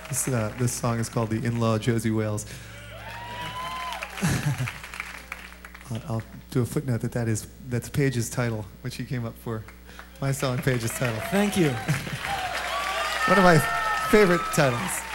This song is called The In-Law Josie Wales. I'll do a footnote that's Paige's title, which he came up for. My song, Paige's title. Thank you. One of my favorite titles.